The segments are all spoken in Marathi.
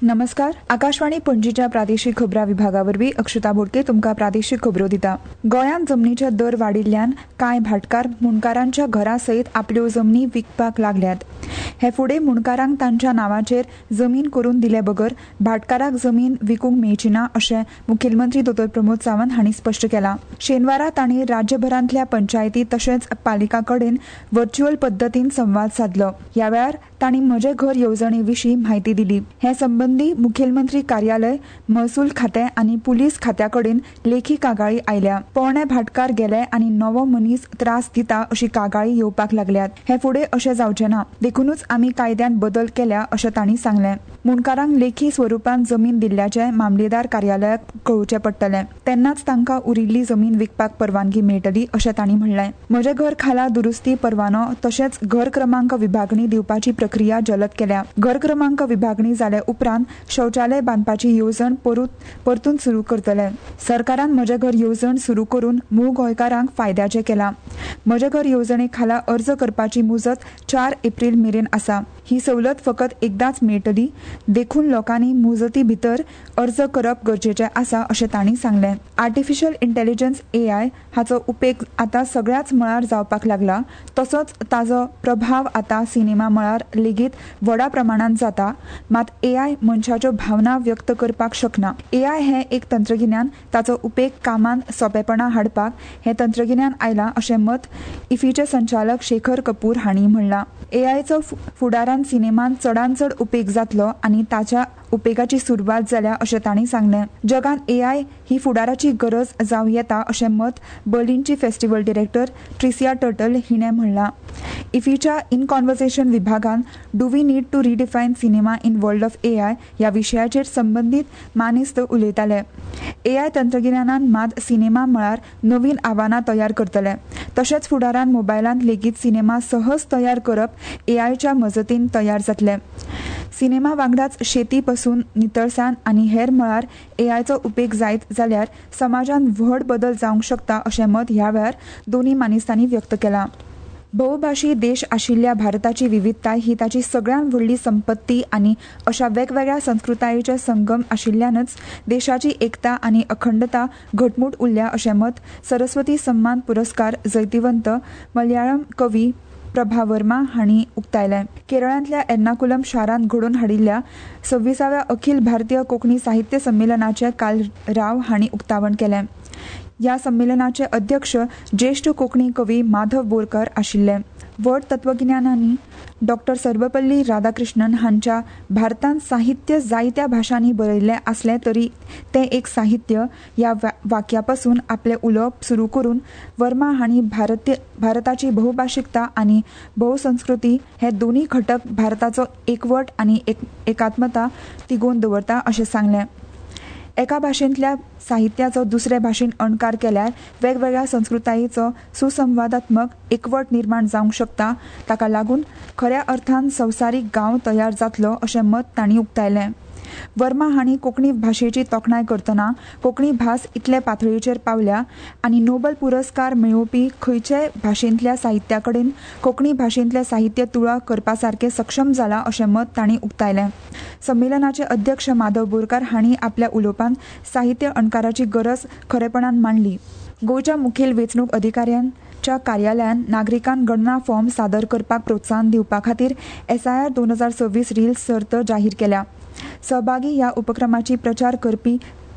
नमस्कार. आकाशवाणी पणजीच्या प्रादेशीक खबरां विभागावरवीं अक्षता बोडके तुमकां प्रादेशीक खबरो दिता. गोंयांत जमनीचे दर वाडिल्ल्यान कांय भाटकार मुणकारांच्या घरां सयत आपल्यो जमनी विकपाक लागल्यात. हे फुडें मुणकारांक तांच्या नांवाचेर जमीन करून दिले बगर भाटकाराक जमीन विकूंक मेळची ना अशें मुखेलमंत्री दोतोर प्रमोद सावंत हांणी स्पश्ट केलां. शेनवारा तांणी राज्यभरांतल्या पंचायती तशेंच पालिका कडेन व्हर्च्युअल पद्दतीन संवाद साधलो. ह्या वेळार तांणी म्हजे घर येवजणे विशीं म्हायती दिली. हे संबंदी मुखेलमंत्री कार्यालय, महसूल खातें आनी पुलीस खात्या कडेन लेखी कागाळी आयल्या. पोरणे भाटकार गेले आनी नवो मनीस त्रास दिता अशी कागाळी येवपाक लागल्यात. हे फुडें अशें जावचें ना, देखूनच आमी कायद्यात बदल केल्या अशें तांणी सांगलें. मुणकारांक लेखी स्वरुपान जमीन दिल्ल्याचें मामलेदार कार्यालयाक कळोवचें पडटलें. तेन्नाच तांकां उरिल्ली जमीन विकपाक परवानगी मेळटली अशें तांणी म्हणलें. म्हजे घर खाला दुरुस्ती परवानो तशेंच घर क्रमांक विभागणी दिवपाची प्रक्रिया जलद केल्या. घर क्रमांक विभागणी जाले उपरांत शौचालय बांदपाची येवजण परतून सुरू करतले. सरकारान म्हजे घर येवजण सुरू करून मूळ गोंयकारांक फायद्याचें केलां. म्हजे घर येवजणे खाला अर्ज करपाची मुजत 4 एप्रिल मेरेन आसा. ही सवलत फकत एकदांच मेळटली, देखून लोकांनी मुजती भितर अर्ज करप गरजेचें आसा अशें तांणी सांगलें. आर्टिफिशियल इंटेलिजन्स AI हाचो उपेग आतां सगळ्याच मळार जावपाक लागला. तसोच ताचो प्रभाव आतां सिनेमा मळार लेगीत व्हडा प्रमाणांत जाता. मात AI मनशाच्यो भावना व्यक्त करपाक शकना. AI हें एक तंत्रगिन्यान, ताचो उपेग कामांत सोंपेपणां हाडपाक हें तंत्रगिन्यान आयलां अशें मत इफ्फीचे संचालक शेखर कपूर हांणी म्हणलां. AIचो फुडारान सिनेमांत चडांत चड उपेग जातलो आनी ताच्या उपेगाची सुरवात जाल्या अशें तांणी सांगलें. जगांत AI ही फुडाराची गरज जावं येता अशें मत बर्लिनची फेस्टिवल डिरेक्टर ट्रिसिया टर्टल हिणें म्हणलां. इफ्फीच्या इन कॉन्वर्सेशन विभागान do we need to redefine cinema in world of AI ह्या विशयाचेर संबंदीत मानिस्त उलयताले. AI तंत्रगिन्यानान मात सिनेमा मळार नवीन आव्हानां तयार करतले. तशेंच फुडारान मोबायलांत लेगीत सिनेमा सहज तयार करप AIच्या मजतीन तयार जातले. सिनेमा वांगडाच शेती पासून नितळसाण आनी हेर मळार AIचो उपेग जायत जाल्यार समाजान व्हड बदल जावंक शकता अशें मत ह्या वेळार दोनूय मानिस्तांनी व्यक्त केलां. बहुभाशी देश आशिल्ल्या भारताची विविधताय ही ताची सगळ्यांत व्हडली संपत्ती आनी अशा वेगवेगळ्या संस्कृतायेचे संगम आशिल्ल्यानच देशाची एकता आनी अखंडता घटमूट उरल्या अशें मत सरस्वती सन्मान पुरस्कार जैतिवंत मलयाळम कवी प्रभा वर्मा हांणी उक्तायलें. केरळांतल्या एर्नाकुलम शारांत घडोवन हाडिल्ल्या 26व्या अखिल भारतीय कोंकणी साहित्य संमेलनाचें काल राव हांणी उक्तावण केलें. ह्या संमेलनाचे अध्यक्ष ज्येष्ठ कोंकणी कवी माधव बोरकार आशिल्ले. व्हड तत्वगिन्यानी डॉ. सर्वपल्ली राधाकृष्णन हांच्या भारतांत साहित्य जायत्या भाशांनी बरयल्लें आसलें तरी तें एक साहित्य ह्या वाक्यापासून आपलें उलोवप सुरू करून वर्मा हांणी भारताची बहुभाशिकता आनी बहुसंस्कृती हे दोनूय घटक भारताचो एकवट आनी एकात्मता तिगोवन दवरता अशें सांगलें. एका भाशेंतल्या साहित्याचो दुसरे भाशेन अणकार केल्यार वेगवेगळ्या संस्कृतायेचो सुसंवादात्मक एकवट निर्माण जावंक शकता. ताका लागून खऱ्या अर्थान संवसारीक गांव तयार जातलो अशें मत तांणी उक्तायलें. वर्मा हांणी कोंकणी भाशेची तोखणाय करतना कोंकणी भास इतले पातळीचेर पावल्या आनी नोबल पुरस्कार मेळोवपी खंयचेय भाशेंतल्या साहित्या कडेन कोंकणी भाशेंतलें साहित्य तुळा करपा सारकें सक्षम जालां अशें मत तांणी उक्तायलें. संमेलनाचे अध्यक्ष माधव बोरकार हांणी आपल्या उलोवपांत साहित्य अणकाराची गरज खरेपणान मांडली. गोंयच्या मुखेल वेंचणूक अधिकाऱ्याच्या कार्यालयान नागरिकांक गणना फॉर्म सादर करपाक प्रोत्साहन दिवपा खातीर SIR 2026 रील्स सर्त जाहीर केल्या. सहभागी ह्या उपक्रमाची प्रचार करपी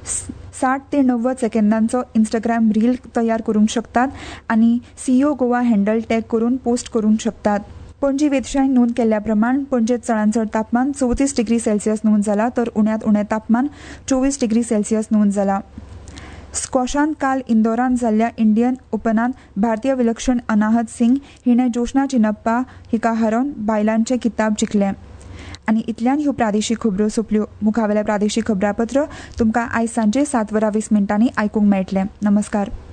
60 ते 90 सेकंदांचो इंस्टाग्राम रील तयार करूंक शकतात आनी CEO गोवा हँडल टॅग करून पोस्ट करूंक शकतात. पणजी वेधशाळेन नोंद केल्ल्या प्रमाण पणजेंत चडांत चड तापमान 34 डिग्री सेल्सियस नोंद जालां तर उण्यांत उणें तापमान 24 डिग्री सेल्सियस नोंद जालां. स्क्वॉशांत काल इंदोरांत जाल्ल्या इंडियन ओपनांत भारतीय विलक्षण अनाहत सिंग हिणें जोशना चिनप्पा हिका हारोवन बायलांचें किताब जिखलें. आनी इतल्यान ह्यो प्रादेशीक खबरो सोंपल्यो. मुखावेलें प्रादेशीक खबरापत्र तुमकां आयज सांजे 7:20 आयकूंक मेळटलें. नमस्कार.